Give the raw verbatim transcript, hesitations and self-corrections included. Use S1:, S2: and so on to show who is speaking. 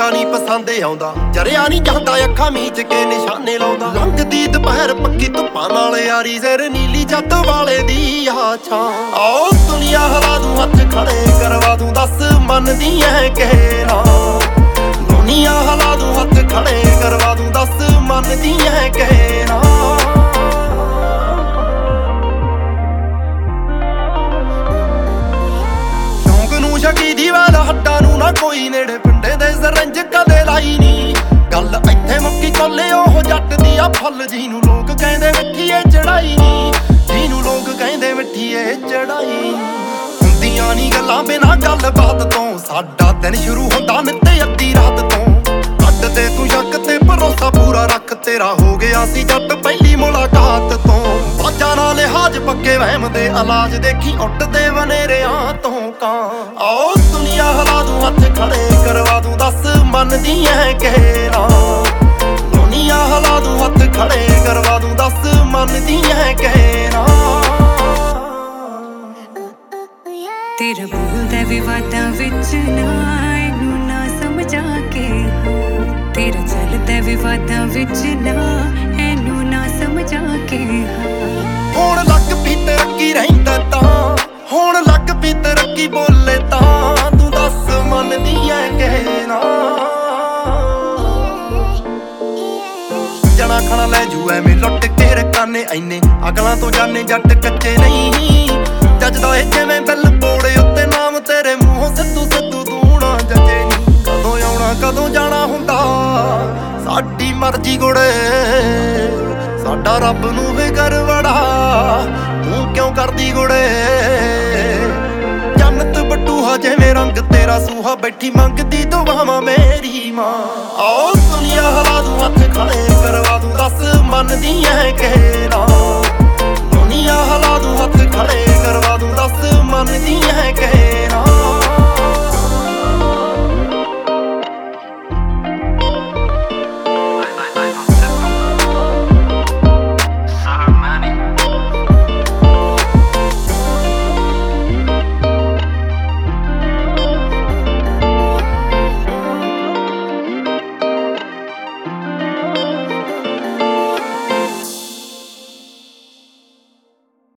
S1: ਧੱਕਾ ਨਹੀਂ ਪਸੰਦ ਆਉਂਦਾ, ਜਰਿਆ ਨਹੀਂ ਜਾਂਦਾ ਅੱਖਾਂ ਮੀਚ ਕੇ ਨਿਸ਼ਾਨੇ ਲਾਉਂਦਾ। ਲੰਘਦੀ ਦੁਪਹਿਰ ਪੱਕੀ ਧੁੱਪਾਂ ਨਾਲ ਯਾਰੀ, ਸਿਰ ਨੀਲੀ ਛੱਤ ਵਾਲੇ ਦੀ ਆ ਛਾਂ। ਆਓ ਦੁਨੀਆ ਹਿਲਾ ਦੂੰ ਹੱਥ ਖੜੇ ਕਰਵਾ ਦੂੰ, ਦੱਸ ਮੰਨਦੀ ਐ ਕਿ ਨਾ। ਦੁਨੀਆ ਹਿਲਾ ਦੂੰ ਹੱਥ ਖੜੇ ਕਰਵਾ ਦੂੰ, ਦੱਸ ਮੰਨਦੀ ਐ ਕਿ ਨਾ। ਸ਼ਕੀ ਦੀ ਵਾਲ ਹੱਡਾਂ ਨੂੰ ਨਾ ਕੋਈ ਨੇੜੇ, ਪਿੰਡੇ ਦੇ ਸਰੰਜ ਕਦੇ ਲਾਈ ਨੀ। ਗੱਲ ਇੱਥੇ ਮੁੱਕੀ ਕੋਲੇ ਉਹ ਜੱਟ ਦੀ ਆ ਫੁੱਲ, ਜਿਹਨੂੰ ਲੋਕ ਕਹਿੰਦੇ ਮਿੱਠੀਏ ਚੜਾਈ ਨੀ। ਜਿਹਨੂੰ ਲੋਕ ਕਹਿੰਦੇ ਮਿੱਠੀਏ ਚੜਾਈ। ਹੁੰਦੀਆਂ ਨੀ ਗੱਲਾਂ ਬਿਨਾਂ ਗੱਲਬਾਤ ਤੋਂ, ਸਾਡਾ ਦਿਨ ਸ਼ੁਰੂ ਹੁੰਦਾ ਨਿੱਤੇ ਅੱਧੀ ਰਾਤ ਤੋਂ। ਕੱਢ ਦੇ ਤੂੰ ਸ਼ੱਕ ਤੇ ਭਰੋਸਾ ਪੂਰਾ ਰੱਖ, ਤੇਰਾ ਹੋ ਗਿਆ ਸੀ ਜੱਟ ਪਹਿਲੀ ਮੁਲਾਕਾਤ ਤੋਂ। ਬਾਜਾਂ ਨਾਲ ਲਿਹਾਜ਼ ਪੱਕੇ ਵਹਿਮ ਦੇ ਇਲਾਜ, ਦੇਖੀ ਉੱਡਦੇ ਵਨੇਰਿਆਂ ਤੋਂ ਕਾਂ। ਆਓ ਦੁਨੀਆ ਹਿਲਾ ਦੂੰ ਹੱਥ ਖੜੇ ਕਰਵਾ ਦੂੰ, ਦੱਸ ਮੰਨਦੀ ਐ ਕਿ ਨਾ। ਦੁਨੀਆ ਹਿਲਾ ਦੂੰ ਹੱਥ ਖੜੇ ਕਰਵਾ ਦੂੰ, ਦੱਸ ਮੰਨਦੀ ਐ ਕਿ ਨਾ।
S2: ਤੇਰਾ ਬੋਲਦਾ ਵਿਵਾਦਾਂ ਵਿੱਚ ਨਾ, ਇਹਨੂੰ ਨਾ ਸਮਝਾ ਕੇ। ਤੇਰਾ ਚੱਲਦਾ ਵਿਵਾਦਾਂ ਵਿੱਚ ਨਾ, ਇਹਨੂੰ ਨਾ ਸਮਝਾ ਕੇ।
S1: ਹੁਣ ਲੱਗ ਪਈ ਤਰੱਕੀ ਰਹਿੰਦਾ ਤਾਂ, ਹੁਣ ਲੱਗ ਪਈ ਤਰੱਕੀ ਬੋਲੇ ਤਾਂ, ਤੂੰ ਦੱਸ ਮੰਨਦੀ ਐ ਕਿ ਨਾ। ਜਣਾ ਖਣਾ ਲੈ ਜੂ ਐਵੇਂ ਲੁੱਟ ਕੇ ਰਕਾਨੇ ਐਨੇ, ਅਗਲਾਂ ਤੋਂ ਜਾਣੇ ਜੱਟ ਕੱਚੇ ਨਹੀਂ। ਜੱਜਦਾ ਏ ਜਿਵੇਂ ਬਿੱਲ ਬੋੜੇ ਉੱਤੇ ਨਾਮ, ਤੇਰੇ ਮੂੰਹੋਂ ਸਿੱਧੂ ਸਿੱਧੂ ਤੂੰ ਨਾ ਜੱਜੇ ਨੀ। ਕਦੋਂ ਆਉਣਾ ਕਦੋਂ ਜਾਣਾ ਹੁੰਦਾ ਸਾਡੀ ਮਰਜ਼ੀ ਗੁੜੇ, ਸਾਡਾ ਰੱਬ ਨੂੰ ਫਿਕਰ ਬੜਾ, ਤੂੰ ਕਿਉਂ ਕਰਦੀ ਗੁੜੇ। ਜੰਨਤ ਬੱਟੂਹਾ ਜਿਵੇਂ ਰੰਗ ਤੇਰਾ ਸੂਹਾ, ਬੈਠੀ ਮੰਗਦੀ ਦੁਆਵਾਂ ਮੇਰੀ ਮਾਂ। ਆਓ ਦੁਨੀਆ ਹਿਲਾ ਦੂੰ ਹੱਥ ਖੜੇ ਕਰਵਾ ਦੂੰ, ਦੱਸ ਮੰਨਦੀ ਐ ਕਿ ਨਾ। ਦੁਨੀਆ ਹਿਲਾ ਦੂੰ ਹੱਥ ਖੜੇ ਕਰਵਾ ਦੂੰ, ਦੱਸ ਮੰਨਦੀ ਐ ਕਿ ਨਾ।